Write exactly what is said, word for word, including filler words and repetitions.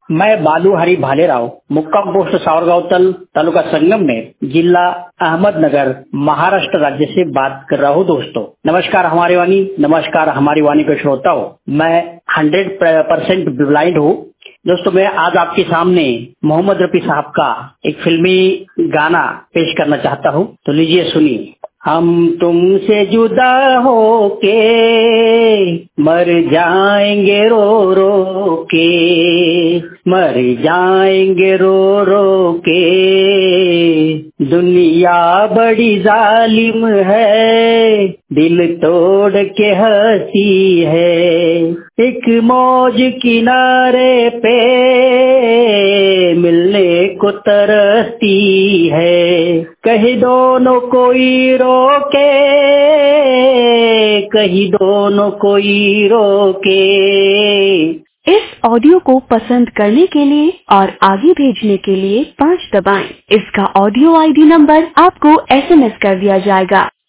मैं बालू हरी भालेराव, मुक्काम पोस्ट सावरगांव तल, तालुका संगमनेर, जिला अहमदनगर, महाराष्ट्र राज्य से बात कर रहा हूँ। दोस्तों नमस्कार हमारी वाणी, नमस्कार हमारी वाणी के श्रोताओं। मैं हंड्रेड परसेंट ब्लाइंड हूँ। दोस्तों मैं आज आपके सामने मोहम्मद रफी साहब का एक फिल्मी गाना पेश करना चाहता हूँ, तो लीजिए सुनिए। हम तुमसे जुदा होके मर जाएंगे रो रो के, मर जाएंगे रो रो के। दुनिया बड़ी जालिम है, दिल तोड़ के हंसी है। एक मौज किनारे पे मिलने को तरसती है। कहीं दोनों कोई रोके, कहीं दोनों कोई रोके। इस ऑडियो को पसंद करने के लिए और आगे भेजने के लिए पाँच दबाएं। इसका ऑडियो आईडी नंबर आपको एसएमएस कर दिया जाएगा।